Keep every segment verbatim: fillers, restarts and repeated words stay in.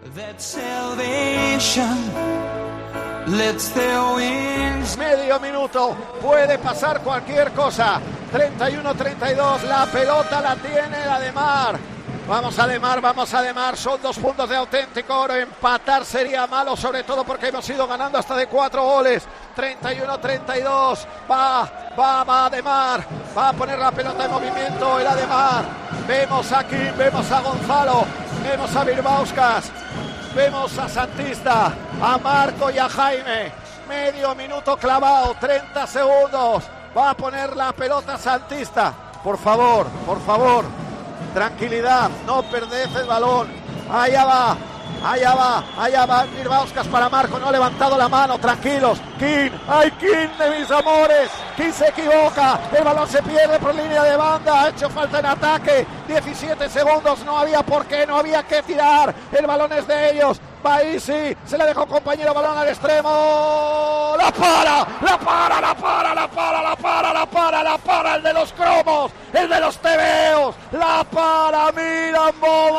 Medio minuto, puede pasar cualquier cosa. treinta y uno treinta y dos, la pelota la tiene la de Mar. Vamos a Demar, vamos a Demar, son dos puntos de auténtico oro. Empatar sería malo, sobre todo porque hemos ido ganando hasta de cuatro goles. treinta y uno treinta y dos, va, va, va Demar, va a poner la pelota en movimiento el Ademar. Vemos a Kim, vemos a Gonzalo, vemos a Birbauskas, vemos a Santista, a Marco y a Jaime. Medio minuto clavado, treinta segundos, va a poner la pelota Santista. Por favor, por favor. Tranquilidad, no perded el balón. Allá va, allá va, allá va Birbauskas para Marco, no ha levantado la mano, tranquilos. King, ay King de mis amores, King se equivoca, el balón se pierde por línea de banda, ha hecho falta en ataque, diecisiete segundos, no había por qué, no había que tirar, el balón es de ellos. Baisi, se le dejó compañero, balón al extremo, la para, la para, la para, la para, la para, la para, la para, el de los cromos, el de los tebeos, la para, Milan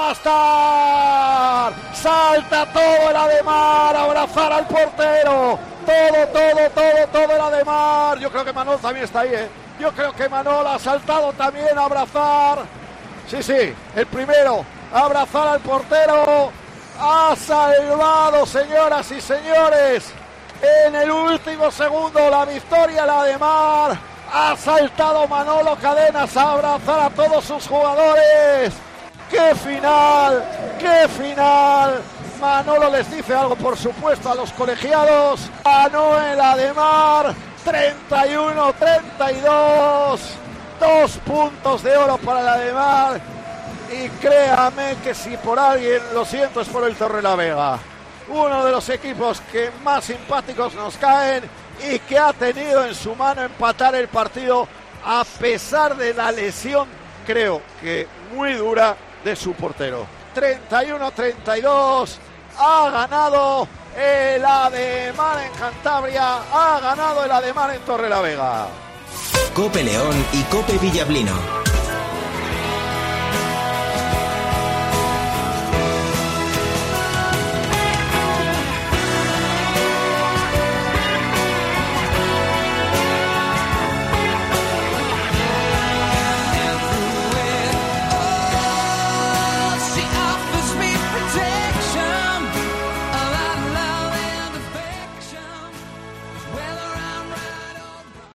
Bomastar, salta todo el Ademar, abrazar al portero, todo, todo, todo, todo el Ademar. Yo creo que Manol también está ahí, ¿eh? Yo creo que Manol ha saltado también a abrazar, sí, sí, el primero, a abrazar al portero. Ha salvado, señoras y señores, en el último segundo la victoria la de Mar. Ha saltado Manolo Cadenas a abrazar a todos sus jugadores. ¡Qué final! ¡Qué final! Manolo les dice algo, por supuesto, a los colegiados. Ganó el Ademar, treinta y uno treinta y dos. Dos puntos de oro para el Ademar. Y créame que si por alguien, lo siento, es por el Torrelavega. Uno de los equipos que más simpáticos nos caen y que ha tenido en su mano empatar el partido a pesar de la lesión, creo que muy dura, de su portero. treinta y uno treinta y dos, ha ganado el Ademar en Cantabria, ha ganado el Ademar en Torrelavega. Cope León y Cope Villablino.